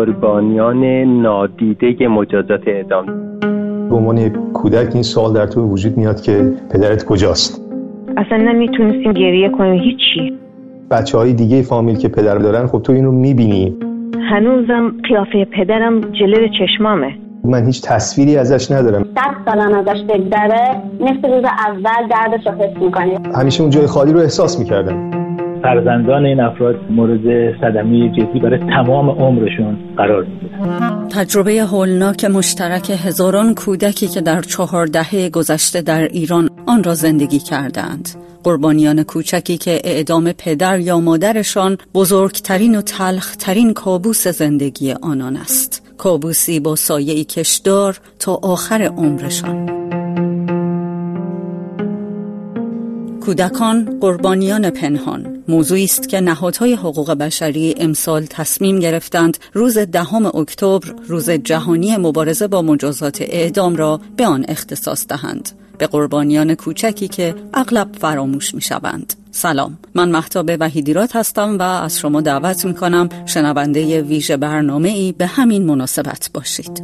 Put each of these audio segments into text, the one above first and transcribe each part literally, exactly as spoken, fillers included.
قربانیان نادیده مجازات اعدام. به عنوان کودک این سوال در تو وجود میاد که پدرت کجاست؟ اصلا نمیتونستیم گریه کنیم، هیچی. بچه‌های دیگه فامیل که پدر دارن، خب تو اینو میبینی. هنوزم قیافه پدرم جلوی چشمامه. من هیچ تصویری ازش ندارم. ده سالم ازش بگذره مثل روز اول دردش رو حس می‌کنی. همیشه اون جای خالی رو احساس می‌کردم. فرزندان این افراد مورد صدمه جدی برای تمام عمرشون قرار می‌گیرن. تجربه هولناک مشترک هزاران کودکی که در چهار دهه گذشته در ایران آن را زندگی کردند. قربانیان کوچکی که اعدام پدر یا مادرشان بزرگترین و تلخترین کابوس زندگی آنان است. کابوسی با سایه‌ای کشدار تا آخر عمرشان. کودکان قربانیان پنهان موضوعی است که نهادهای حقوق بشری امسال تصمیم گرفتند روز دهم اکتبر، روز جهانی مبارزه با مجازات اعدام را به آن اختصاص دهند، به قربانیان کوچکی که اغلب فراموش می شوند. سلام، من مهتاب وحیدیراد هستم و از شما دعوت می کنم شنونده ویژه برنامه‌ای به همین مناسبت باشید.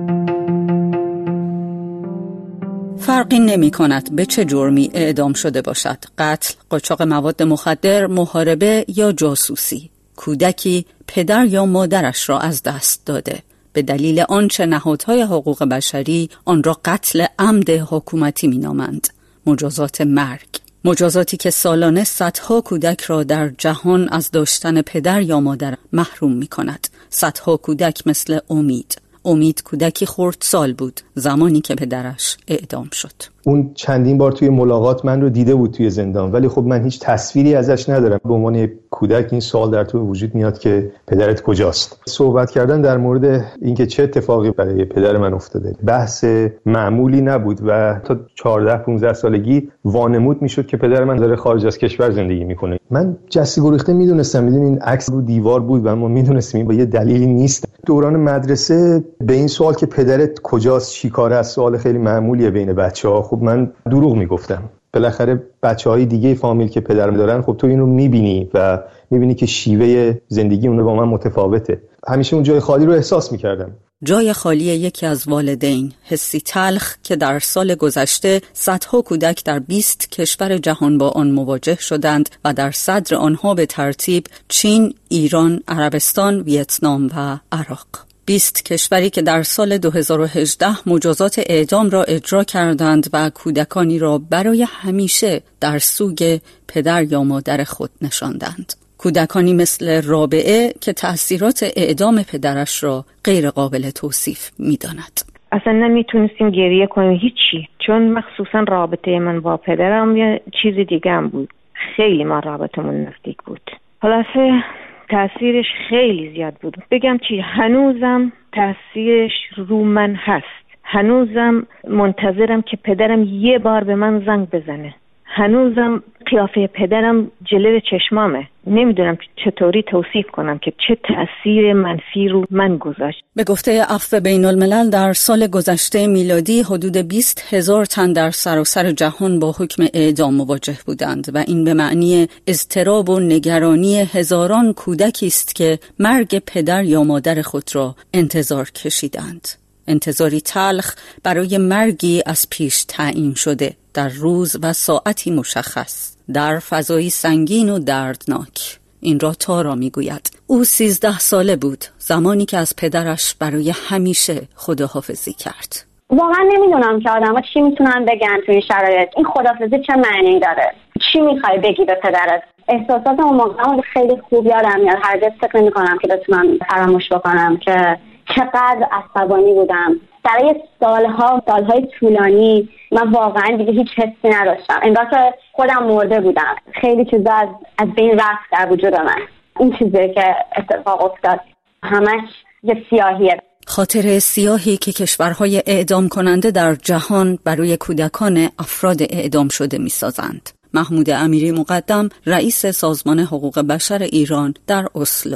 فرقی نمی کند به چه جرمی اعدام شده باشد: قتل، قاچاق مواد مخدر، محاربه یا جاسوسی. کودکی پدر یا مادرش را از دست داده. به دلیل آنچه نهادهای حقوق بشری آن را قتل عمد حکومتی می نامند. مجازات مرگ. مجازاتی که سالانه صدها کودک را در جهان از داشتن پدر یا مادر محروم می کند. صدها کودک مثل امید. امید کودکی خردسال بود زمانی که پدرش اعدام شد. اون چندین بار توی ملاقات من رو دیده بود توی زندان، ولی خب من هیچ تصویری ازش ندارم. به عنوان کودک این سوال در تو وجود میاد که پدرت کجاست؟ صحبت کردن در مورد اینکه چه اتفاقی برای پدر من افتاده بحث معمولی نبود و تا چهارده پانزده سالگی وانمود میشد که پدر من داره خارج از کشور زندگی میکنه. من جسی گریخته میدونستم، میدونین این عکس رو دیوار بود و ما میدونستیم این با یه دلیلی نیست. دوران مدرسه به این سوال که پدرت کجاست چیکاره است سوال خیلی معمولیه بین بچه‌ها. خب من دروغ میگفتم. بالاخره بچه‌های دیگه فامیل که پدرم دارن، خب تو اینو میبینی و میبینی که شیوه زندگی اون با من متفاوته. همیشه اون جای خالی رو احساس میکردم. جای خالی یکی از والدین، حسی تلخ که در سال گذشته صدها کودک در بیست کشور جهان با آن مواجه شدند و در صدر آنها به ترتیب چین، ایران، عربستان، ویتنام و عراق. بیست کشوری که در سال دو هزار و هجده مجازات اعدام را اجرا کردند و کودکانی را برای همیشه در سوگ پدر یا مادر خود نشاندند. کودکانی مثل رابعه که تأثیرات اعدام پدرش را غیر قابل توصیف می‌داند. اصلا نمیتونستیم گریه کنیم، هیچی. چون مخصوصا رابطه من با پدرم یه چیز دیگه هم بود. خیلی ما رابطمون نزدیک بود. خلاصه تأثیرش خیلی زیاد بود. بگم چی، هنوزم تأثیرش رو من هست. هنوزم منتظرم که پدرم یه بار به من زنگ بزنه. هنوزم قیافه پدرم جلوی چشمامه. نمیدونم چطوری توصیف کنم که چه تأثیر منفی رو من گذاشت. به گفته عفو بین الملل در سال گذشته میلادی حدود بیست هزار تن در سراسر جهان با حکم اعدام مواجه بودند و این به معنی اضطراب و نگرانی هزاران کودکی است که مرگ پدر یا مادر خود را انتظار کشیدند. انتظاری تلخ برای مرگی از پیش تعیین شده در روز و ساعتی مشخص، در فضایی سنگین و دردناک. این را تارا میگوید. او سیزده ساله بود زمانی که از پدرش برای همیشه خداحافظی کرد. واقعا نمیدونم که آدم ها چی میتونن بگن توی شرایط. این خداحافظی چه معنی داره؟ چی میخوای بگی به پدرت؟ احساسات اون موقع خیلی خوب یادم میاد. هرگز فکر نمی‌کنم که بتونم فراموش بکنم که چقدر عصبانی بودم. برای سالها سالهای طولانی من واقعا دیگه هیچ حسی نداشتم. انگار که خودم مرده بودم. خیلی چیزا از از بین رفت در وجود من. این چیزی که اتفاق افتاد همش یه سیاهیه. خاطر سیاهی که کشورهای اعدام کننده در جهان برای کودکان افراد اعدام شده می‌سازند. محمود امیری مقدم، رئیس سازمان حقوق بشر ایران در اسلو.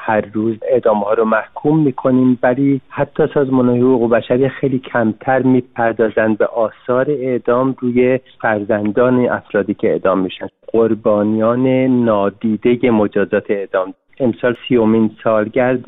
هر روز اعدام ها رو محکوم میکنیم، ولی حتی سازمان حقوق بشری خیلی کمتر میپردازند به آثار اعدام روی فرزندان افرادی که اعدام میشن، قربانیان نادیده مجازات اعدام. امسال سیومین سالگرد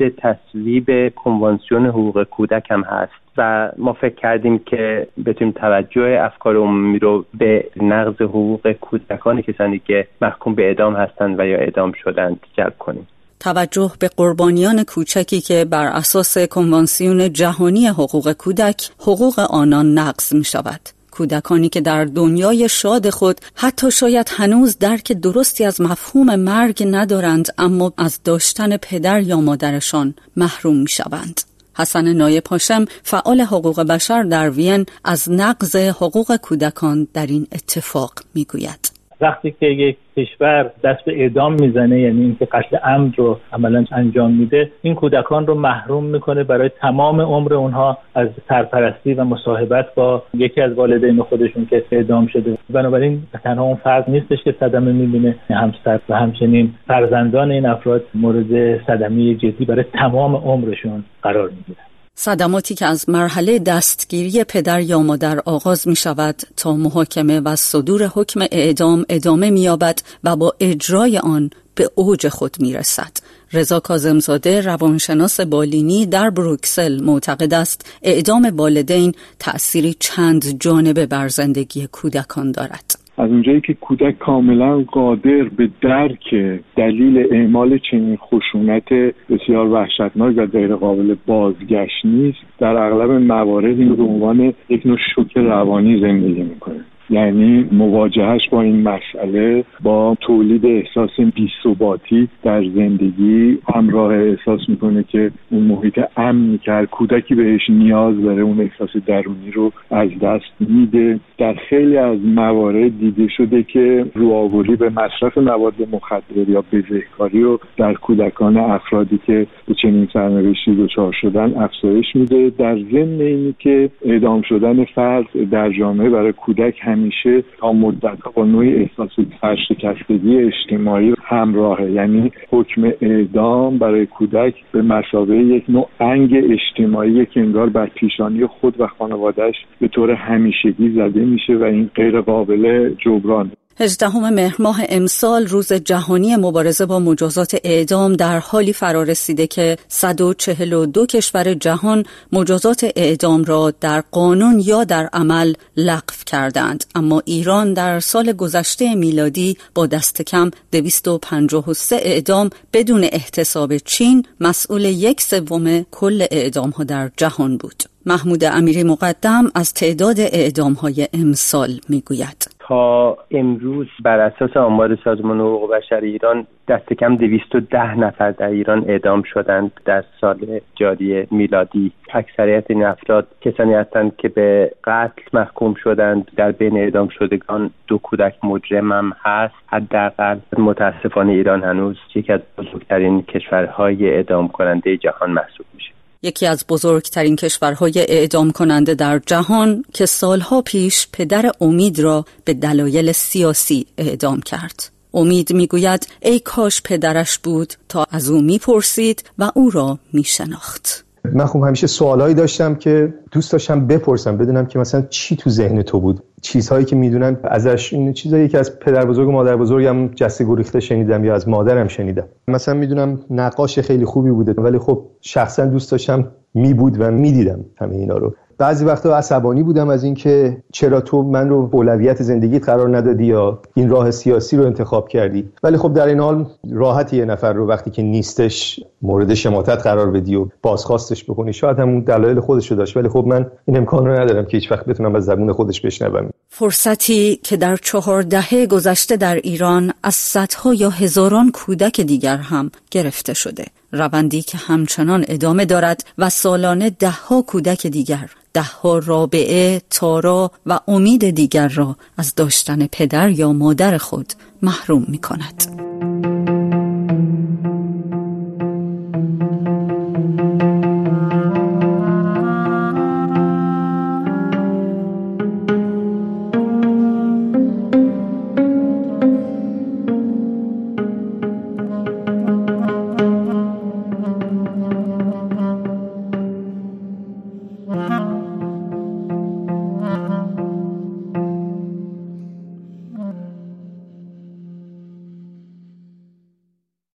تصویب کنوانسیون حقوق کودک هم هست و ما فکر کردیم که بتونیم توجه افکار عمومی رو به نقض حقوق کودکان کسانی که محکوم به اعدام هستند و یا اعدام شدند جلب کنیم. توجه به قربانیان کوچکی که بر اساس کنوانسیون جهانی حقوق کودک حقوق آنان نقض می شود. کودکانی که در دنیای شاد خود حتی شاید هنوز درک درستی از مفهوم مرگ ندارند، اما از داشتن پدر یا مادرشان محروم می شوند. حسن نایب هاشم، فعال حقوق بشر در وین، از نقض حقوق کودکان در این اتفاق می گوید. وقتی که یک کشور دست به اعدام میزنه، یعنی اینکه قتل عمد رو عملاً انجام میده، این کودکان رو محروم میکنه برای تمام عمر اونها از سرپرستی و مصاحبت با یکی از والدین خودشون که اعدام شده. بنابراین تنها اون فرد نیستش که صدمه میبینه، همسر و همچنین فرزندان این افراد مورد صدمه جدی برای تمام عمرشون قرار میگیره. صدماتی که از مرحله دستگیری پدر یا مادر آغاز می شود تا محاکمه و صدور حکم اعدام ادامه می یابد و با اجرای آن به اوج خود می رسد. رضا کاظمزاده، روانشناس بالینی در بروکسل، معتقد است اعدام والدین تأثیری چند جانبه بر زندگی کودکان دارد. از اونجایی که کودک کاملا قادر به درک دلیل اعمال چنین خشونت بسیار وحشتناک و غیر قابل بازگشت نیست، در اغلب موارد این به عنوان یک نوع شوک روانی زندگی میکنه. یعنی مواجهش با این مسئله با تولید احساس بی‌ثباتی در زندگی همراه احساس میکنه که اون محیط امنی که هر کودکی بهش نیاز داره، اون احساس درونی رو از دست میده. در خیلی از موارد دیده شده که روآوری به مصرف مواد مخدر یا بزهکاری رو در کودکان افرادی که به چنین سرنوشتی دچار شدن افزایش میده، در ضمن اینی که اعدام شدن فرد در جامعه برای کودک همیشه تا مدت‌ها با نوعی احساس سرشکستگی اجتماعی همراهه. یعنی حکم اعدام برای کودک به مثابه یک نوع انگ اجتماعی که انگار بر پیشانی خود و خانواده‌اش به طور همیشگی زده میشه و این غیر قابل جبران. هجدهم مهر ماه امسال روز جهانی مبارزه با مجازات اعدام در حالی فرا رسیده که صد و چهل و دو کشور جهان مجازات اعدام را در قانون یا در عمل لغو کردند، اما ایران در سال گذشته میلادی با دست کم دویست و پنجاه و سه اعدام بدون احتساب چین مسئول یک سوم کل اعدام ها در جهان بود. محمود امیری مقدم از تعداد اعدام های امسال میگوید. تا امروز بر اساس آمار سازمان حقوق بشر ایران دست کم دویست و ده نفر در ایران اعدام شدند در سال جاری میلادی. اکثریت این افراد کسانی هستند که به قتل محکوم شدند. در بین اعدام شدگان دو کودک مجرم هم هست. حداقل متاسفانه ایران هنوز یکی از بزرگترین کشورهای اعدام کننده جهان محسوب میشه. یکی از بزرگترین کشورهای اعدام کننده در جهان که سالها پیش پدر امید را به دلایل سیاسی اعدام کرد. امید میگوید ای کاش پدرش بود تا از او میپرسید و او را میشناخت. من خب همیشه سوالایی داشتم که دوست داشتم بپرسم، بدونم که مثلا چی تو ذهن تو بود، چیزهایی که میدونن ازش، این چیزایی که از پدر بزرگ و مادر بزرگم جسته گریخته شنیدم یا از مادرم شنیدم. مثلا میدونم نقاش خیلی خوبی بوده، ولی خب شخصا دوست داشتم میبود و میدیدم همه اینا رو. بعضی وقتا عصبانی بودم از این که چرا تو من رو اولویت زندگیت قرار ندادی یا این راه سیاسی رو انتخاب کردی. ولی خب در این حال راحت یه نفر رو وقتی که نیستش مورد شماتت قرار بدی و بازخواستش بکنی، شاید همون دلایل خودش رو داشت، ولی خب من این امکان رو ندارم که هیچ وقت بتونم از زبون خودش بشنوم. فرصتی که در چهار دهه گذشته در ایران از صدها یا هزاران کودک دیگر هم گرفته شده، روندی که همچنان ادامه دارد و سالانه دهها کودک دیگر، دهها رابعه، تارا و امید دیگر را از داشتن پدر یا مادر خود محروم می کند.